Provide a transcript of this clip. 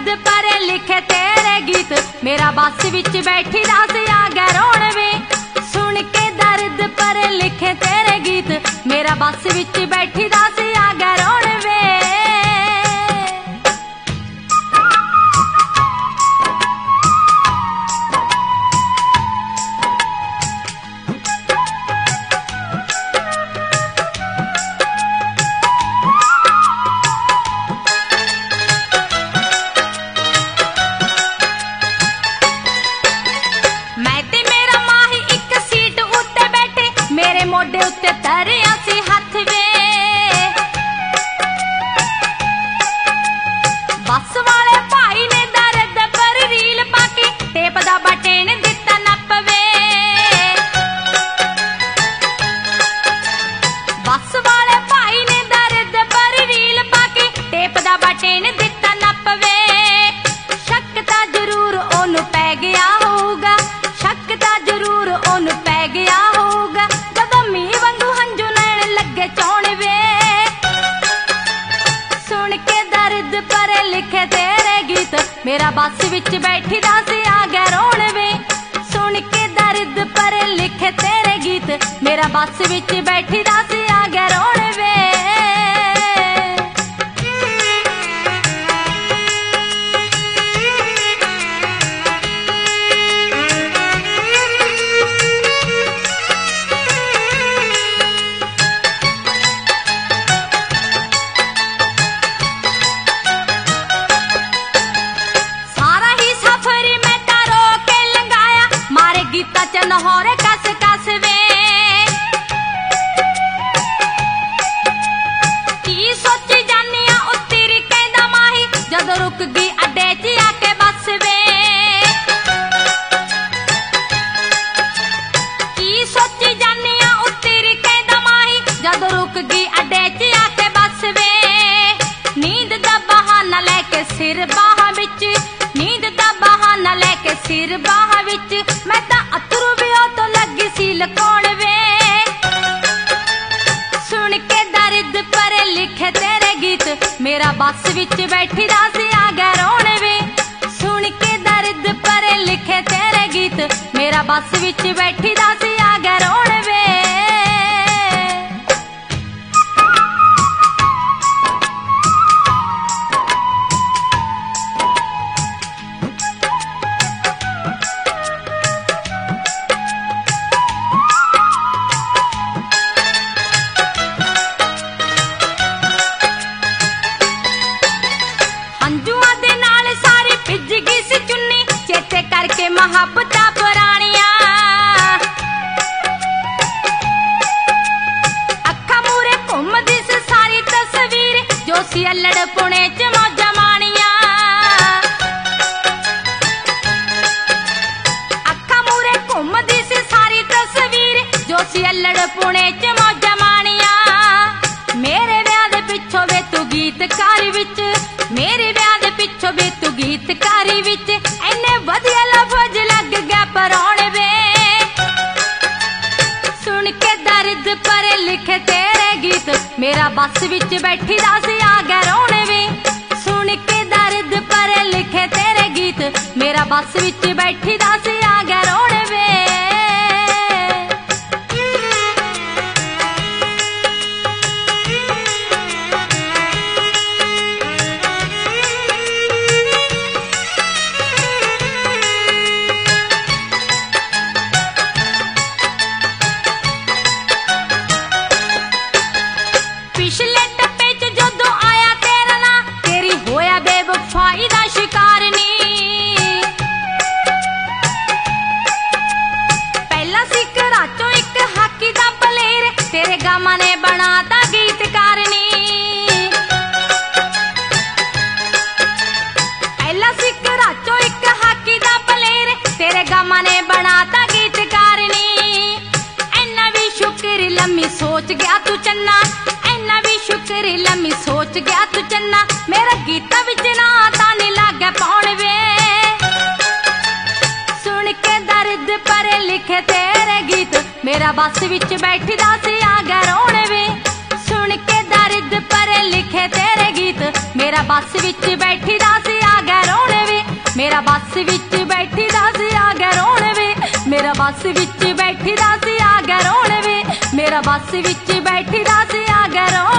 दर्द पर लिखे तेरे गीत मेरा बस विच बैठी दस आ गया रोण वे। सुन के दर्द पर लिखे तेरे गीत मेरा बस विच बैठी दस आ गया रोण वे। मोढे उत्ते तरिया सी हथ वे बस वाले भाई ने दर्द पर रील पाके टेप दा बटन दिता नप वे। बस वाले भाई ने दर्द पर रील पाके टेप दा बटन दिता नप वे। शक तां जरूर ओनू पै गया होगा, शक तां जरूर ओनू पै गया होगा। सुन के दर्द पर लिखे तेरे गीत मेरा बस विच बैठी दस आ गया रोण वे। सुन के दर्द पर लिखे तेरे गीत मेरा बस विच बैठी दस आ गया रोण वे। गीता च लाहौरे कस कस वे की सोची जानी आ उत्तरी कहंदा माही जदों रुक गई अड्डे च आके बस वे। की सोची जानी आ उत्तरी कहंदा माही जदों रुक गई अड्डे च आके बस वे। नींद दा बहाना लेके सिर बाह विच, नींद दा बहाना लेके सिर बाह विच मैं तां अथरू भी तो लगी सी लकाउण वे। सुन के दर्द पर लिखे तेरे गीत मेरा बस विच बैठी दस आ गया रोण वे। सुन के दर्द पर लिखे तेरे गीत मेरा बस विच बैठी दस आ गया रोण वे। करके मुहब्बतां पुरानियां अखा मूरे घूमदी सी सारी तस्वीर जो सी अल्लड़ पुणे च मौजा माणियां। अखा मूरे घूमदी सी सारी तस्वीर जो सी अल्लड़ पुणे च मौजा माणियां। मेरे ब्याह दे पिछों वे तू गीतकार विच, मेरे ब्याह दे पिछों वे तू गीतकार विच इन्ने वधिया लफज लग गया पराउण वे। सुन के दर्द पर लिखे तेरे गीत मेरा बस विच बैठी दस आ गया रोण वे। सुन के दर्द पर लिखे तेरे गीत मेरा बस विच बैठी दस आ गया रोण वे। पिछले टप्पे च जदों आया तेरा ना तेरी होया बेवफाई दा शिकार नी। पहला सी घराचों एक हाकी दा प्लेयर तेरे गामा ने बनाता गीतकार नी। पहला सी घराचों एक हाकी दा प्लेयर तेरे गामा ने बनाता गीतकार नी। इन्ना भी शुक्र लम्मी सोच गया तू चन्ना, इन्ना भी शुक्र लम्मी सोच गया तू चन्ना मेरा गीता विच ना तां नी लागे पाउण वे। सुन के दर्द पर लिखे तेरे गीत मेरा बस विच बैठी दस आ गया रोण वे। सुन के दर्द पर लिखे लिखे तेरे गीत मेरा बस विच बैठी दा सी आ गया रोण वे मेरा बस विच बैठी दा सी आ गया रोण वे मेरा बस विच बैठी दा सी आ गया रोण वे मेरा बस विच बैठी दा सी आ गया रोण